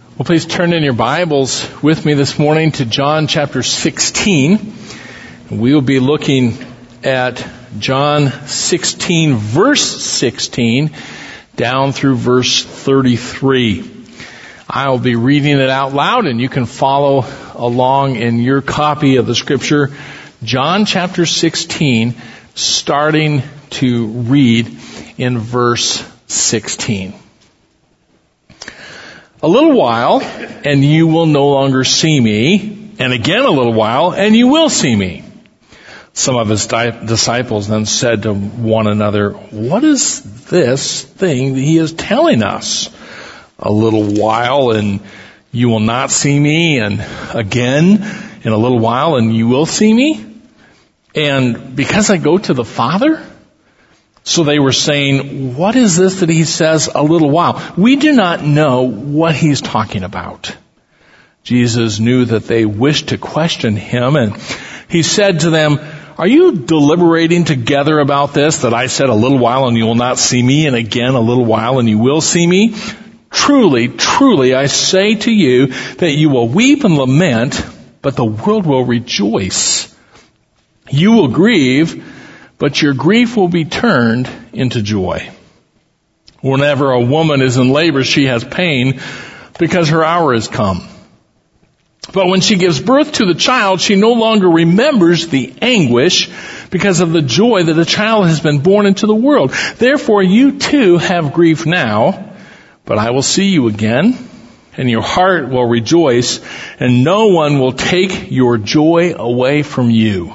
Well, please turn in your Bibles with me this morning to John chapter 16. We will be looking at John 16, verse 16, down through verse 33. I'll be reading it out loud, and you can follow along in your copy of the Scripture. John chapter 16, starting to read in verse 16. A little while, and you will no longer see me, and again a little while, and you will see me. Some of his disciples then said to one another, "What is this thing that he is telling us? A little while, and you will not see me, and again in a little while, and you will see me? And because I go to the Father?" So they were saying, "What is this that he says a little while? We do not know what he's talking about." Jesus knew that they wished to question him, and he said to them, "Are you deliberating together about this, that I said a little while and you will not see me, and again a little while and you will see me? Truly, truly, I say to you that you will weep and lament, but the world will rejoice. You will grieve, but your grief will be turned into joy. Whenever a woman is in labor, she has pain because her hour has come. But when she gives birth to the child, she no longer remembers the anguish because of the joy that the child has been born into the world. Therefore, you too have grief now, but I will see you again, and your heart will rejoice, and no one will take your joy away from you.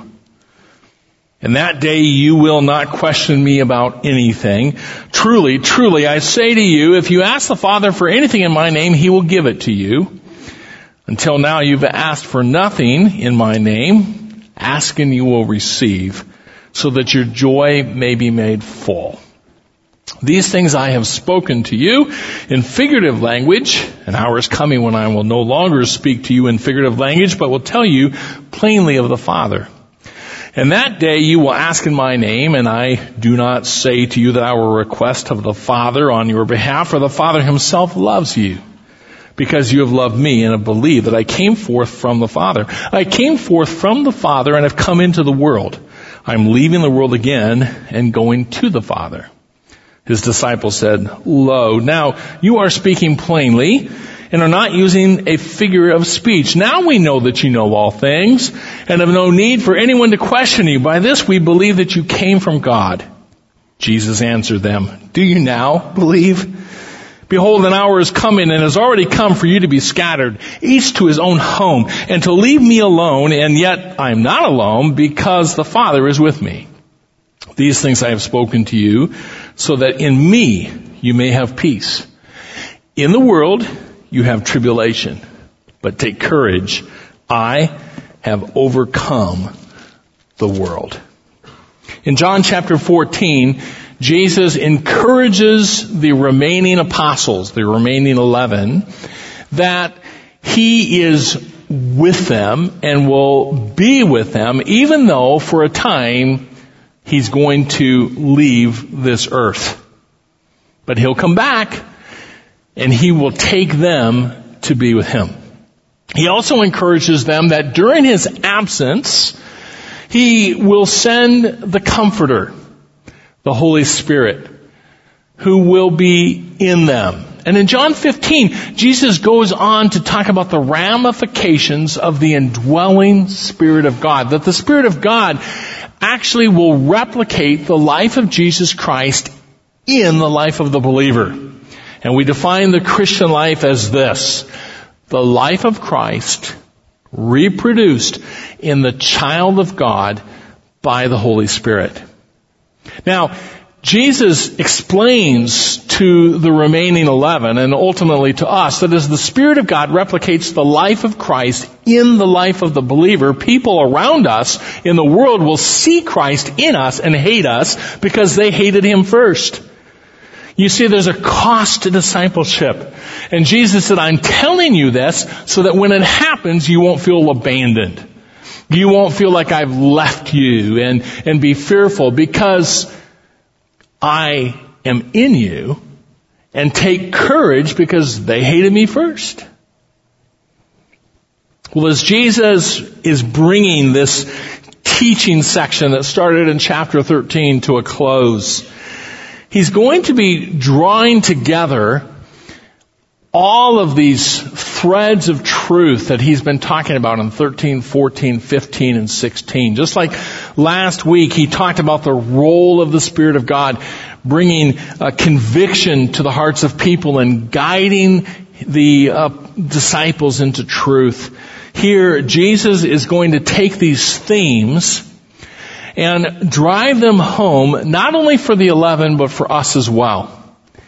And that day you will not question me about anything. Truly, truly, I say to you, if you ask the Father for anything in my name, he will give it to you. Until now you've asked for nothing in my name. Ask and you will receive, so that your joy may be made full. These things I have spoken to you in figurative language. An hour is coming when I will no longer speak to you in figurative language, but will tell you plainly of the Father. And that day you will ask in my name, and I do not say to you that I will request of the Father on your behalf, for the Father himself loves you, because you have loved me and have believed that I came forth from the Father. I came forth from the Father and have come into the world. I'm leaving the world again and going to the Father." His disciples said, "Lo, now you are speaking plainly and are not using a figure of speech. Now we know that you know all things and have no need for anyone to question you. By this we believe that you came from God." Jesus answered them, "Do you now believe? Behold, an hour is coming and has already come for you to be scattered, each to his own home, and to leave me alone, and yet I am not alone, because the Father is with me. These things I have spoken to you, so that in me you may have peace. In the world you have tribulation, but take courage. I have overcome the world." In John chapter 14, Jesus encourages the remaining apostles, the remaining 11, that he is with them and will be with them, even though for a time he's going to leave this earth. But he'll come back, and he will take them to be with him. He also encourages them that during his absence, he will send the Comforter, the Holy Spirit, who will be in them. And in John 15, Jesus goes on to talk about the ramifications of the indwelling Spirit of God, that the Spirit of God actually will replicate the life of Jesus Christ in the life of the believer. And we define the Christian life as this: the life of Christ reproduced in the child of God by the Holy Spirit. Now, Jesus explains to the remaining 11, and ultimately to us, that as the Spirit of God replicates the life of Christ in the life of the believer, people around us in the world will see Christ in us and hate us because they hated him first. You see, there's a cost to discipleship. And Jesus said, I'm telling you this so that when it happens, you won't feel abandoned. You won't feel like I've left you and be fearful, because I am in you, and take courage because they hated me first. Well, as Jesus is bringing this teaching section that started in chapter 13 to a close, he's going to be drawing together all of these threads of truth that he's been talking about in 13, 14, 15, and 16. Just like last week, he talked about the role of the Spirit of God bringing conviction to the hearts of people and guiding the disciples into truth. Here, Jesus is going to take these themes and drive them home, not only for the 11, but for us as well.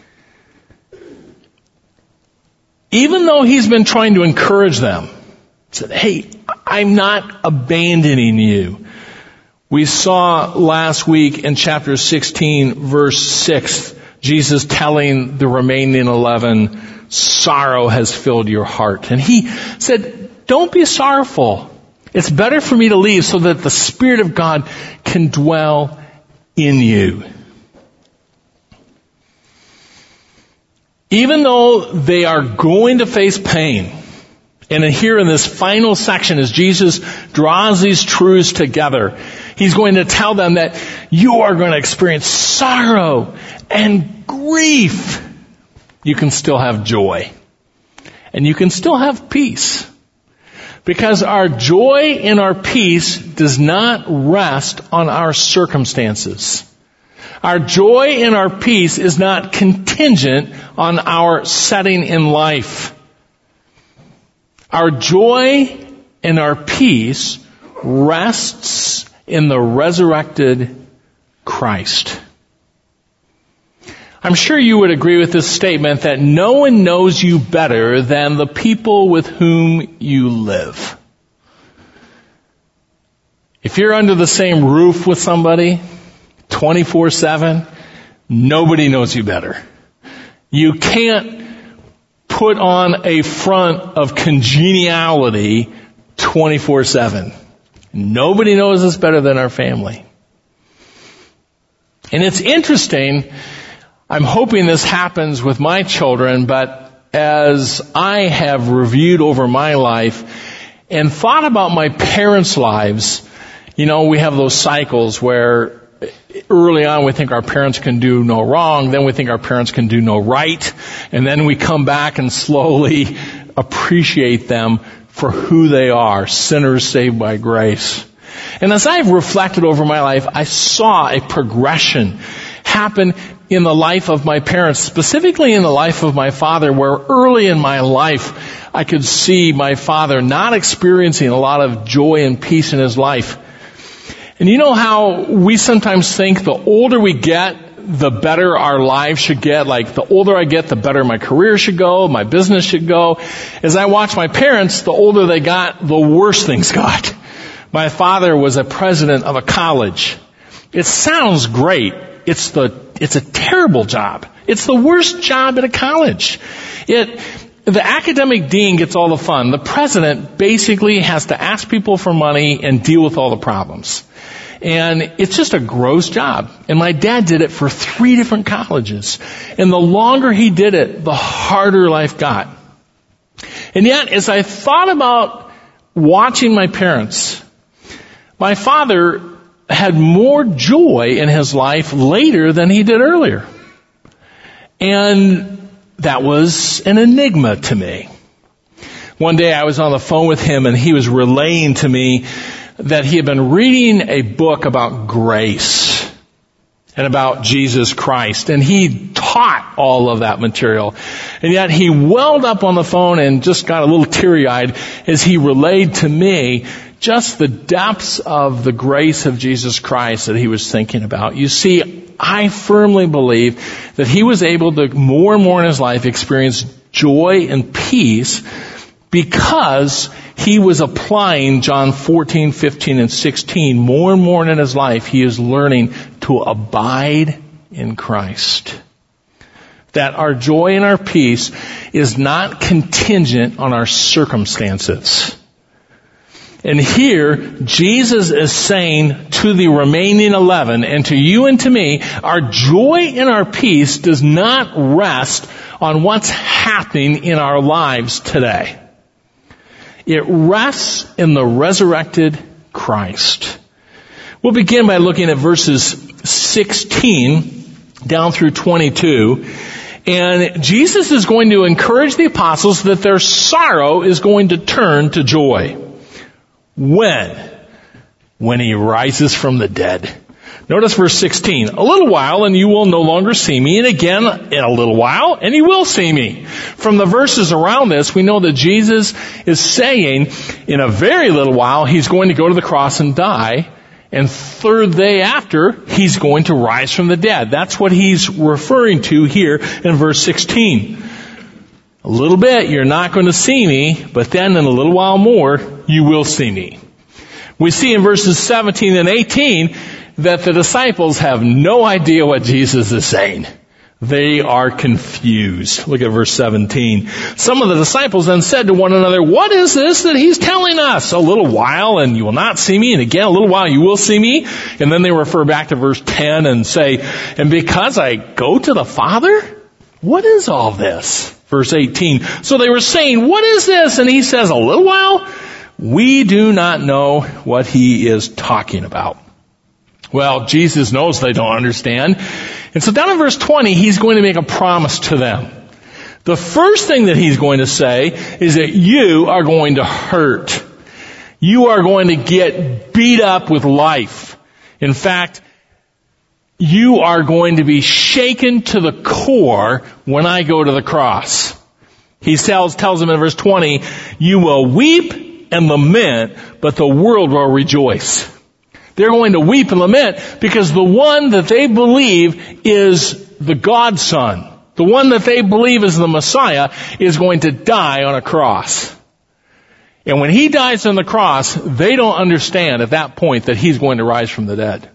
Even though he's been trying to encourage them, said, hey, I'm not abandoning you. We saw last week in chapter 16, verse 6, Jesus telling the remaining 11, sorrow has filled your heart. And he said, don't be sorrowful. It's better for me to leave so that the Spirit of God can dwell in you. Even though they are going to face pain, and here in this final section as Jesus draws these truths together, he's going to tell them that you are going to experience sorrow and grief. You can still have joy. And you can still have peace. Because our joy and our peace does not rest on our circumstances. Our joy and our peace is not contingent on our setting in life. Our joy and our peace rests in the resurrected Christ. I'm sure you would agree with this statement that no one knows you better than the people with whom you live. If you're under the same roof with somebody 24/7, nobody knows you better. You can't put on a front of congeniality 24/7. Nobody knows us better than our family. And it's interesting, I'm hoping this happens with my children, but as I have reviewed over my life and thought about my parents' lives, you know, we have those cycles where early on we think our parents can do no wrong, then we think our parents can do no right, and then we come back and slowly appreciate them for who they are, sinners saved by grace. And as I've reflected over my life, I saw a progression happen in the life of my parents, specifically in the life of my father, where early in my life I could see my father not experiencing a lot of joy and peace in his life. And you know how we sometimes think the older we get, the better our lives should get. Like the older I get, the better my career should go, my business should go. As I watched my parents, the older they got, the worse things got. My father was a president of a college. It sounds great. It's a terrible job. It's the worst job at a college. The academic dean gets all the fun. The president basically has to ask people for money and deal with all the problems. And it's just a gross job. And my dad did it for 3 different colleges. And the longer he did it, the harder life got. And yet, as I thought about watching my parents, my father had more joy in his life later than he did earlier. And that was an enigma to me. One day I was on the phone with him and he was relaying to me that he had been reading a book about grace and about Jesus Christ. And he taught all of that material. And yet he welled up on the phone and just got a little teary-eyed as he relayed to me just the depths of the grace of Jesus Christ that he was thinking about. You see, I firmly believe that he was able to more and more in his life experience joy and peace because he was applying John 14, 15, and 16 more and more in his life. He is learning to abide in Christ. That our joy and our peace is not contingent on our circumstances. And here, Jesus is saying to the remaining 11, and to you and to me, our joy and our peace does not rest on what's happening in our lives today. It rests in the resurrected Christ. We'll begin by looking at verses 16 down through 22. And Jesus is going to encourage the apostles that their sorrow is going to turn to joy. When? When he rises from the dead. Notice verse 16. A little while and you will no longer see me, and again in a little while and you will see me. From the verses around this, we know that Jesus is saying in a very little while he's going to go to the cross and die, and third day after he's going to rise from the dead. That's what he's referring to here in verse 16. A little bit you're not going to see me, but then in a little while more you will see me. We see in verses 17 and 18 that the disciples have no idea what Jesus is saying. They are confused. Look at verse 17. Some of the disciples then said to one another, what is this that he's telling us? A little while and you will not see me, and again a little while you will see me. And then they refer back to verse 10 and say, and because I go to the Father? What is all this? Verse 18. So they were saying, what is this? And he says, a little while? We do not know what he is talking about. Well, Jesus knows they don't understand. And so down in verse 20, he's going to make a promise to them. The first thing that he's going to say is that you are going to hurt. You are going to get beat up with life. In fact, you are going to be shaken to the core when I go to the cross. He tells them in verse 20, you will weep and lament, but the world will rejoice. They're going to weep and lament because the one that they believe is the God-Son, the one that they believe is the Messiah, is going to die on a cross. And when he dies on the cross, they don't understand at that point that he's going to rise from the dead.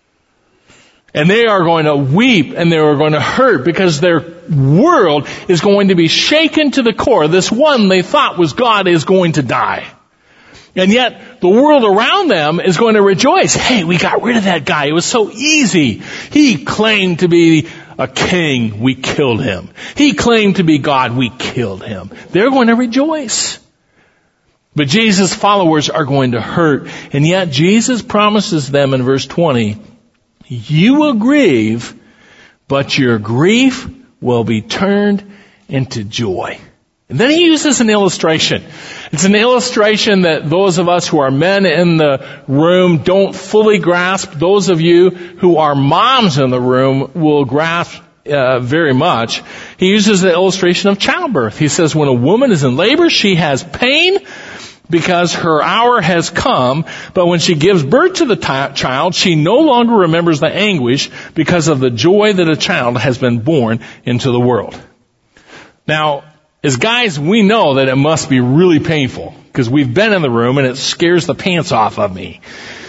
And they are going to weep and they are going to hurt because their world is going to be shaken to the core. This one they thought was God is going to die. And yet, the world around them is going to rejoice. Hey, we got rid of that guy. It was so easy. He claimed to be a king. We killed him. He claimed to be God. We killed him. They're going to rejoice. But Jesus' followers are going to hurt. And yet, Jesus promises them in verse 20, you will grieve, but your grief will be turned into joy. And then he uses an illustration. It's an illustration that those of us who are men in the room don't fully grasp. Those of you who are moms in the room will grasp very much. He uses the illustration of childbirth. He says when a woman is in labor, she has pain because her hour has come. But when she gives birth to the child, she no longer remembers the anguish because of the joy that a child has been born into the world. Now, as guys, we know that it must be really painful because we've been in the room and it scares the pants off of me.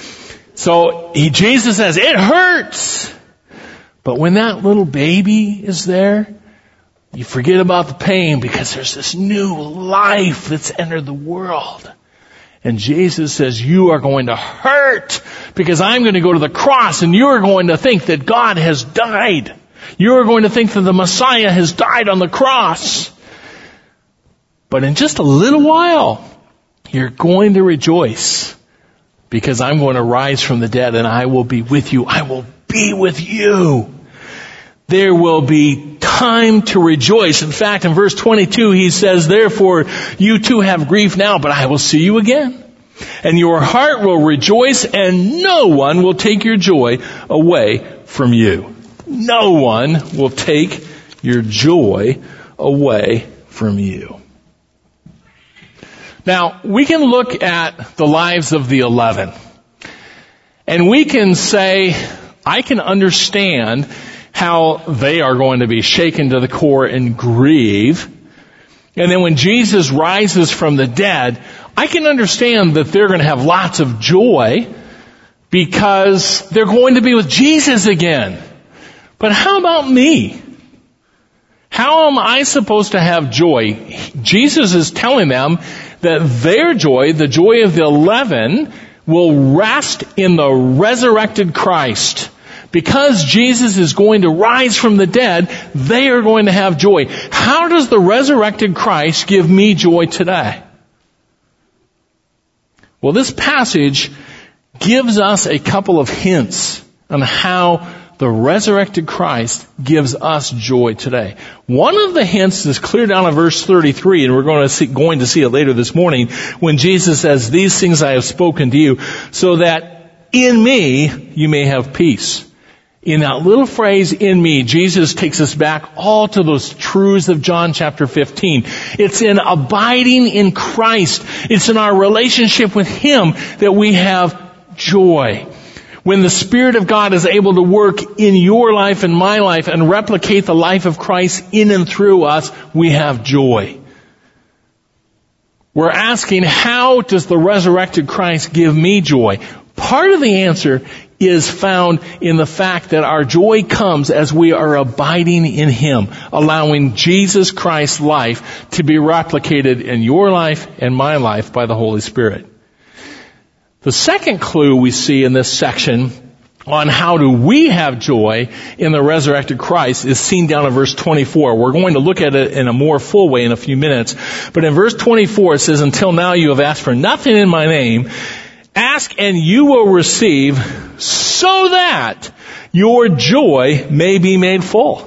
So Jesus says, it hurts. But when that little baby is there, you forget about the pain because there's this new life that's entered the world. And Jesus says, you are going to hurt because I'm going to go to the cross and you're going to think that God has died. You're going to think that the Messiah has died on the cross. But in just a little while, you're going to rejoice because I'm going to rise from the dead and I will be with you. I will be with you. There will be time to rejoice. In fact, in verse 22, he says, therefore, you too have grief now, but I will see you again. And your heart will rejoice and no one will take your joy away from you. No one will take your joy away from you. Now, we can look at the lives of the 11, and we can say, I can understand how they are going to be shaken to the core and grieve. And then when Jesus rises from the dead, I can understand that they're going to have lots of joy because they're going to be with Jesus again. But how about me? How am I supposed to have joy? Jesus is telling them that their joy, the joy of the 11, will rest in the resurrected Christ. Because Jesus is going to rise from the dead, they are going to have joy. How does the resurrected Christ give me joy today? Well, this passage gives us a couple of hints on how the resurrected Christ gives us joy today. One of the hints is clear down in verse 33, and we're going to see it later this morning, when Jesus says, "These things I have spoken to you, so that in me you may have peace." In that little phrase, "in me," Jesus takes us back all to those truths of John chapter 15. It's in abiding in Christ. It's in our relationship with Him that we have joy. When the Spirit of God is able to work in your life and my life and replicate the life of Christ in and through us, we have joy. We're asking, how does the resurrected Christ give me joy? Part of the answer is found in the fact that our joy comes as we are abiding in Him, allowing Jesus Christ's life to be replicated in your life and my life by the Holy Spirit. The second clue we see in this section on how do we have joy in the resurrected Christ is seen down in verse 24. We're going to look at it in a more full way in a few minutes. But in verse 24 it says, "Until now you have asked for nothing in my name. Ask and you will receive, so that your joy may be made full."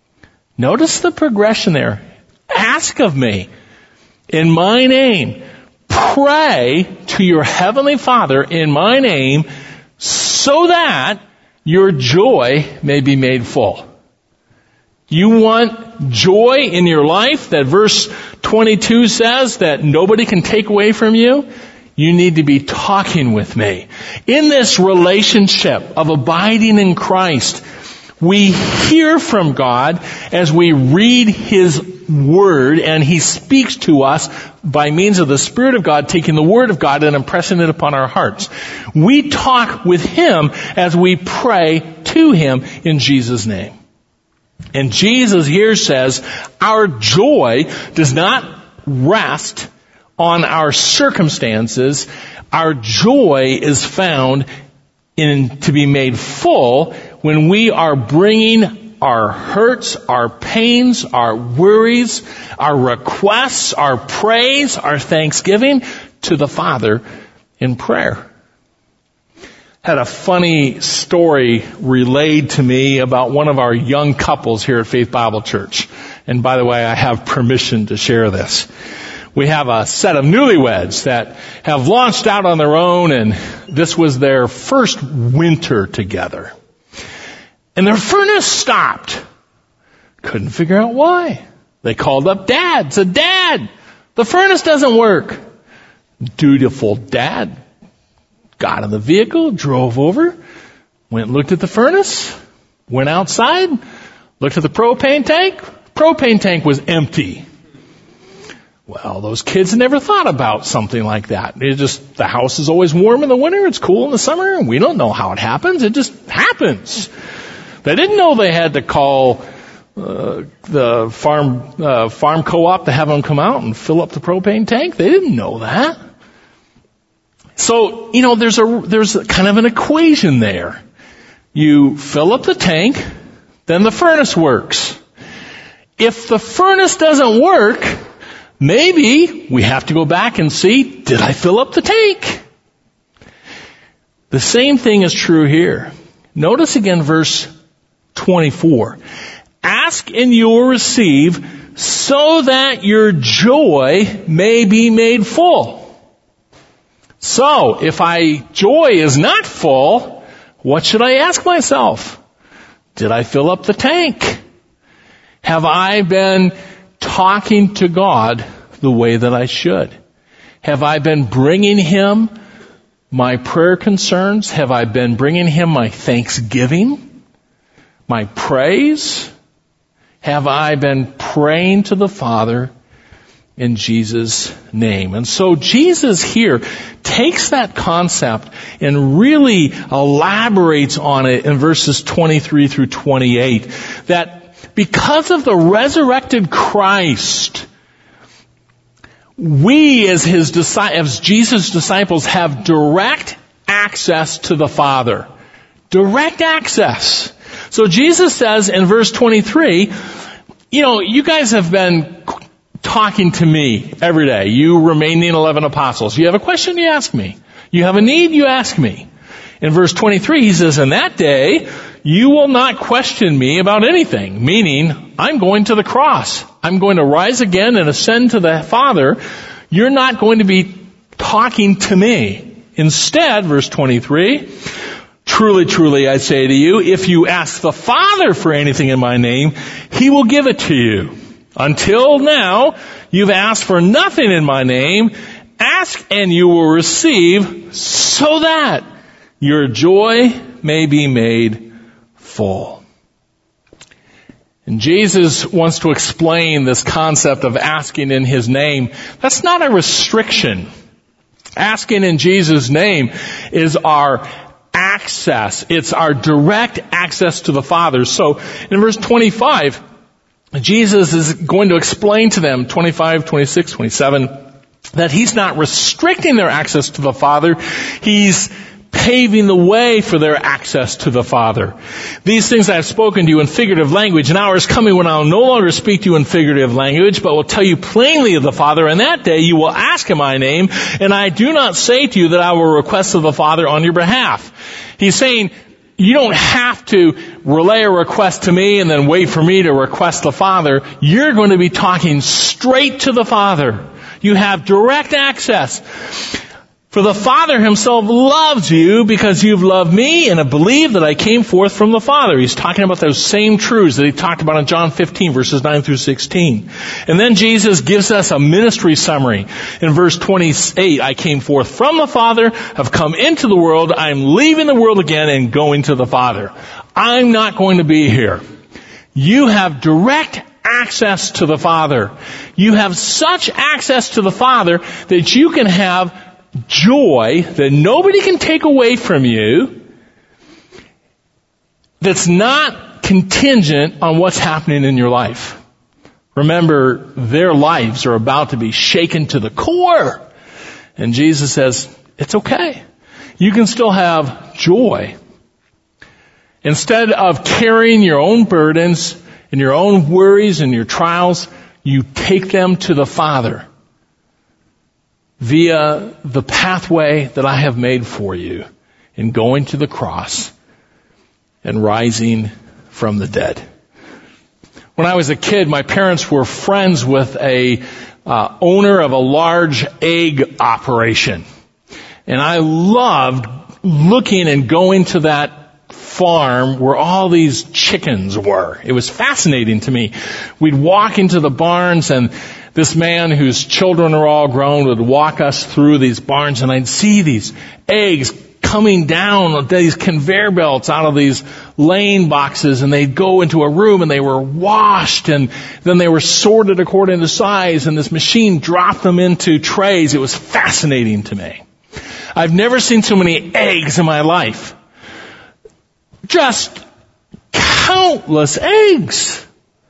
Notice the progression there. Ask of me in my name. Pray to your heavenly Father in my name, so that your joy may be made full. You want joy in your life that verse 22 says that nobody can take away from you? You need to be talking with me. In this relationship of abiding in Christ, we hear from God as we read His Word, and He speaks to us by means of the Spirit of God, taking the Word of God and impressing it upon our hearts. We talk with Him as we pray to Him in Jesus' name. And Jesus here says, our joy does not rest on our circumstances. Our joy is found in to be made full when we are bringing our hurts, our pains, our worries, our requests, our praise, our thanksgiving to the Father in prayer. Had a funny story relayed to me about one of our young couples here at Faith Bible Church. And by the way, I have permission to share this. We have a set of newlyweds that have launched out on their own, and this was their first winter together. And their furnace stopped. Couldn't figure out why. They called up Dad, said, "Dad, the furnace doesn't work." Dutiful Dad got in the vehicle, drove over, went and looked at the furnace, went outside, looked at the propane tank. Propane tank was empty. Well, those kids never thought about something like that. The house is always warm in the winter, it's cool in the summer, and we don't know how it happens. It just happens. They didn't know they had to call the farm co-op to have them come out and fill up the propane tank. They didn't know that. So, there's kind of an equation there. You fill up the tank, then the furnace works. If the furnace doesn't work, maybe we have to go back and see, did I fill up the tank? The same thing is true here. Notice again verse 24. Ask and you will receive, so that your joy may be made full. So, if joy is not full, what should I ask myself? Did I fill up the tank? Have I been talking to God the way that I should? Have I been bringing Him my prayer concerns? Have I been bringing Him my thanksgiving? My praise? Have I been praying to the Father in Jesus' name? And so Jesus here takes that concept and really elaborates on it in verses 23 through 28. That because of the resurrected Christ, we as Jesus' disciples have direct access to the Father. Direct access. So Jesus says in verse 23, you guys have been talking to me every day. You remaining 11 apostles. You have a question, you ask me. You have a need, you ask me. In verse 23, he says, in that day, you will not question me about anything. Meaning, I'm going to the cross. I'm going to rise again and ascend to the Father. You're not going to be talking to me. Instead, verse 23, truly, truly, I say to you, if you ask the Father for anything in my name, He will give it to you. Until now, you've asked for nothing in my name. Ask and you will receive, so that your joy may be made full. And Jesus wants to explain this concept of asking in His name. That's not a restriction. Asking in Jesus' name is our access. It's our direct access to the Father. So in verse 25, Jesus is going to explain to them, 25, 26, 27, that He's not restricting their access to the Father. He's paving the way for their access to the Father. These things I have spoken to you in figurative language. An hour is coming when I will no longer speak to you in figurative language, but will tell you plainly of the Father. And that day you will ask in my name, and I do not say to you that I will request of the Father on your behalf. He's saying, you don't have to relay a request to me and then wait for me to request the Father. You're going to be talking straight to the Father. You have direct access. For the Father Himself loves you because you've loved me and have believed that I came forth from the Father. He's talking about those same truths that He talked about in John 15, verses 9 through 16. And then Jesus gives us a ministry summary. In verse 28, I came forth from the Father, have come into the world, I'm leaving the world again and going to the Father. I'm not going to be here. You have direct access to the Father. You have such access to the Father that you can have joy that nobody can take away from you, that's not contingent on what's happening in your life. Remember, their lives are about to be shaken to the core. And Jesus says, it's okay. You can still have joy. Instead of carrying your own burdens and your own worries and your trials, you take them to the Father via the pathway that I have made for you in going to the cross and rising from the dead. When I was a kid, my parents were friends with a owner of a large egg operation. And I loved looking and going to that farm where all these chickens were. It was fascinating to me. We'd walk into the barns, and this man whose children are all grown would walk us through these barns, and I'd see these eggs coming down these conveyor belts out of these laying boxes, and they'd go into a room and they were washed, and then they were sorted according to size, and this machine dropped them into trays. It was fascinating to me. I've never seen so many eggs in my life. Just countless eggs.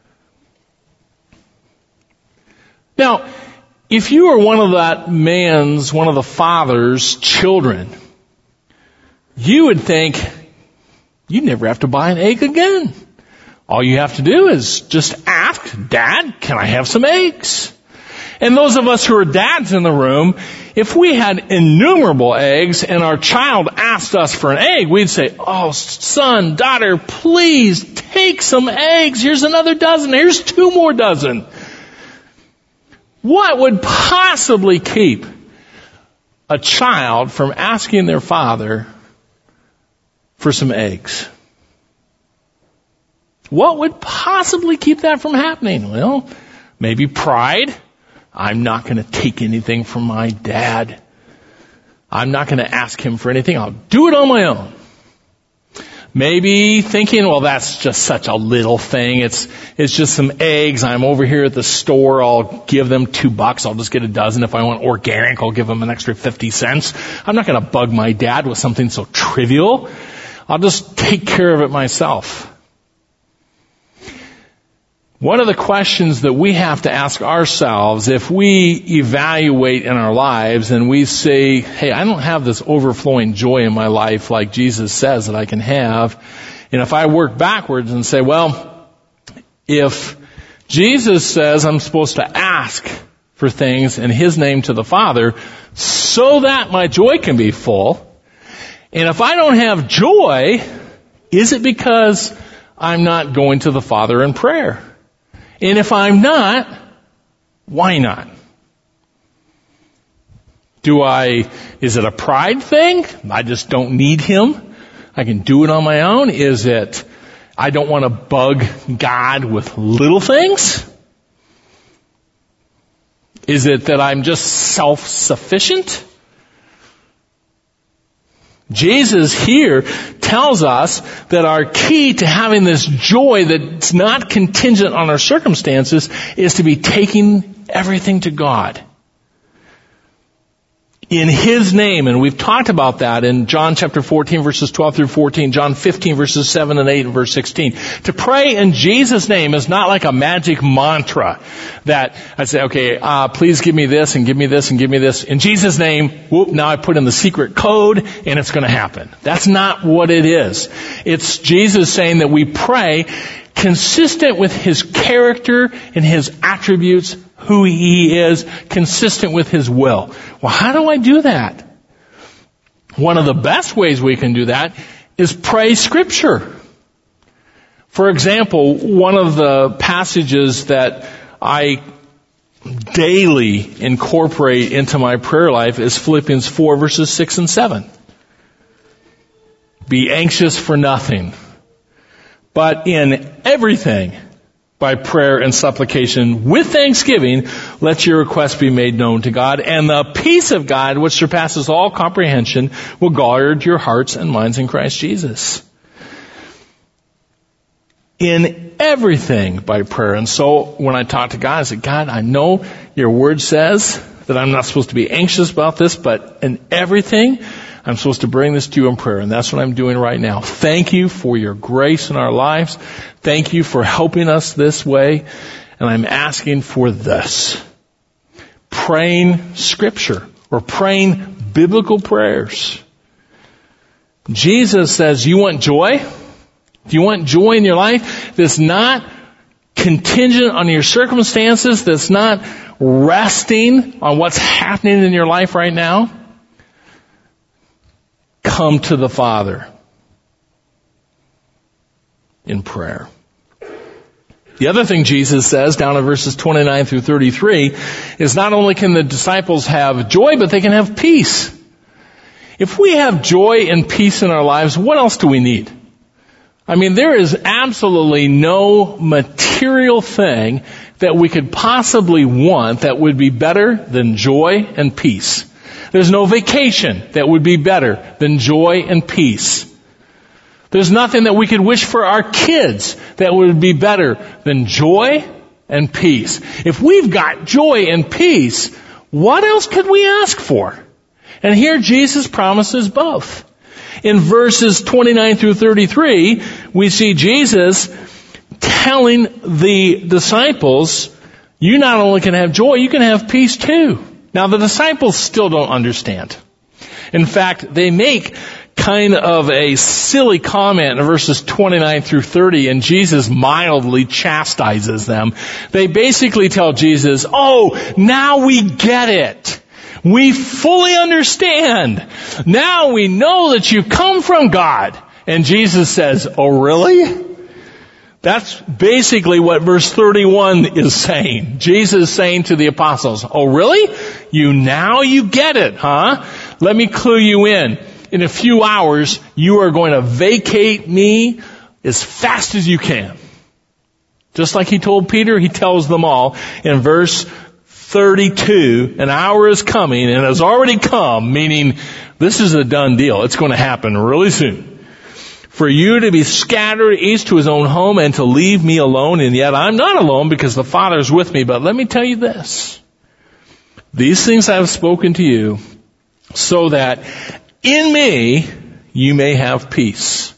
Now, if you were one of the father's children, you would think, you'd never have to buy an egg again. All you have to do is just ask, Dad, can I have some eggs? And those of us who are dads in the room, if we had innumerable eggs and our child asked us for an egg, we'd say, oh, son, daughter, please take some eggs. Here's another dozen. Here's 2 more dozen. What would possibly keep a child from asking their father for some eggs? What would possibly keep that from happening? Well, maybe pride. I'm not going to take anything from my dad. I'm not going to ask him for anything. I'll do it on my own. Maybe thinking, well, that's just such a little thing. It's just some eggs. I'm over here at the store. I'll give them $2. I'll just get a dozen. If I want organic, I'll give them an extra 50 cents. I'm not going to bug my dad with something so trivial. I'll just take care of it myself. One of the questions that we have to ask ourselves if we evaluate in our lives and we say, hey, I don't have this overflowing joy in my life like Jesus says that I can have. And if I work backwards and say, well, if Jesus says I'm supposed to ask ask for things in His name to the Father so that my joy can be full. And if I don't have joy, is it because I'm not going to the Father in prayer? And if I'm not, why not? Is it a pride thing? I just don't need Him. I can do it on my own. Is it, I don't want to bug God with little things? Is it that I'm just self-sufficient? Jesus here tells us that our key to having this joy that's not contingent on our circumstances is to be taking everything to God in His name. And we've talked about that in John chapter 14 verses 12 through 14, John 15 verses 7 and 8 and verse 16. To pray in Jesus' name is not like a magic mantra that I say, okay, please give me this and give me this and give me this. In Jesus' name, whoop, now I put in the secret code and it's going to happen. That's not what it is. It's Jesus saying that we pray consistent with His character and His attributes, who He is, consistent with His will. Well, how do I do that? One of the best ways we can do that is pray Scripture. For example, one of the passages that I daily incorporate into my prayer life is Philippians 4 verses 6 and 7. Be anxious for nothing, but in everything, by prayer and supplication, with thanksgiving, let your requests be made known to God, and the peace of God, which surpasses all comprehension, will guard your hearts and minds in Christ Jesus. In everything by prayer. And so when I talk to God, I say, God, I know your word says that I'm not supposed to be anxious about this, but in everything, I'm supposed to bring this to you in prayer, and that's what I'm doing right now. Thank you for your grace in our lives. Thank you for helping us this way, and I'm asking for this. Praying Scripture, or praying biblical prayers. Jesus says, you want joy? Do you want joy in your life that's not contingent on your circumstances, that's not resting on what's happening in your life right now? Come to the Father in prayer. The other thing Jesus says down in verses 29 through 33 is not only can the disciples have joy, but they can have peace. If we have joy and peace in our lives, what else do we need? I mean, there is absolutely no material thing that we could possibly want that would be better than joy and peace. There's no vacation that would be better than joy and peace. There's nothing that we could wish for our kids that would be better than joy and peace. If we've got joy and peace, what else could we ask for? And here Jesus promises both. In verses 29 through 33, we see Jesus telling the disciples, you not only can have joy, you can have peace too. Now, the disciples still don't understand. In fact, they make kind of a silly comment in verses 29 through 30, and Jesus mildly chastises them. They basically tell Jesus, oh, now we get it. We fully understand. Now we know that you come from God. And Jesus says, oh, really? That's basically what verse 31 is saying. Jesus is saying to the apostles, oh, really? You get it, huh? Let me clue you in. In a few hours, you are going to vacate me as fast as you can. Just like he told Peter, he tells them all in verse 32, an hour is coming and has already come, meaning this is a done deal. It's going to happen really soon. For you to be scattered each to his own home and to leave me alone, and yet I'm not alone because the Father is with me. But let me tell you this. These things I have spoken to you so that in me you may have peace.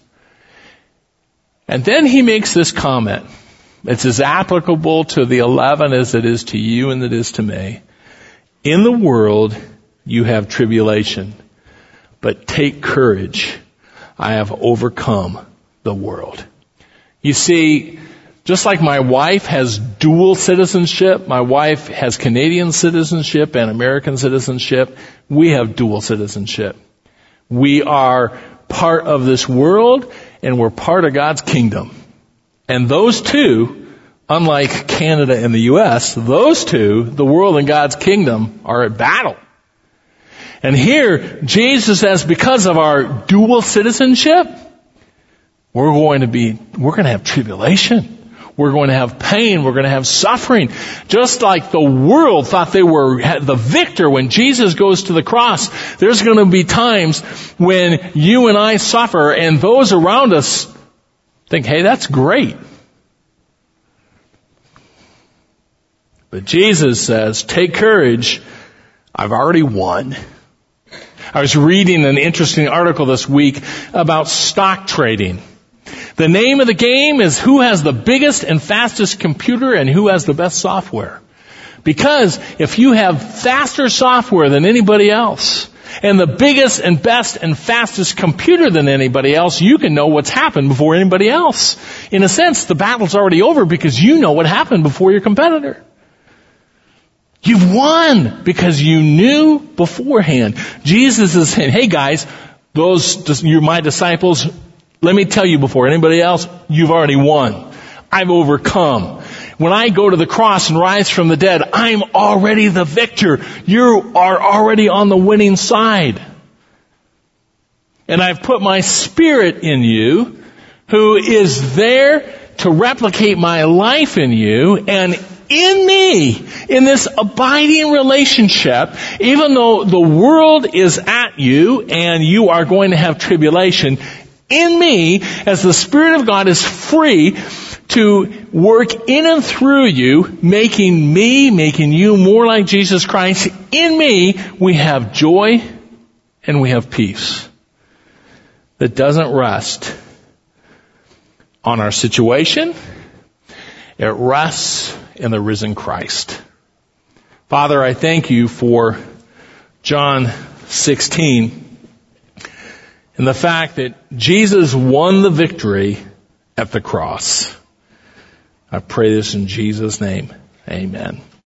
And then he makes this comment. It's as applicable to the 11 as it is to you and it is to me. In the world you have tribulation, but take courage. I have overcome the world. You see, Just like my wife has dual citizenship, my wife has Canadian citizenship and American citizenship, we have dual citizenship. We are part of this world, and we're part of God's kingdom. And those two, unlike Canada and the U.S., those two, the world and God's kingdom, are at battle. And here, Jesus says, because of our dual citizenship, we're going to have tribulation. We're going to have pain. We're going to have suffering. Just like the world thought they were the victor when Jesus goes to the cross, there's going to be times when you and I suffer, and those around us think, hey, that's great. But Jesus says, take courage. I've already won. I was reading an interesting article this week about stock trading. The name of the game is who has the biggest and fastest computer and who has the best software. Because if you have faster software than anybody else and the biggest and best and fastest computer than anybody else, you can know what's happened before anybody else. In a sense, the battle's already over because you know what happened before your competitor. You've won because you knew beforehand. Jesus is saying, hey guys, you're my disciples. Let me tell you before anybody else, you've already won. I've overcome. When I go to the cross and rise from the dead, I'm already the victor. You are already on the winning side. And I've put my Spirit in you, who is there to replicate my life in you, and in me, in this abiding relationship, even though the world is at you and you are going to have tribulation, in me, as the Spirit of God is free to work in and through you, making you more like Jesus Christ, in me, we have joy and we have peace that doesn't rest on our situation. It rests in the risen Christ. Father, I thank you for John 16 and the fact that Jesus won the victory at the cross. I pray this in Jesus' name. Amen.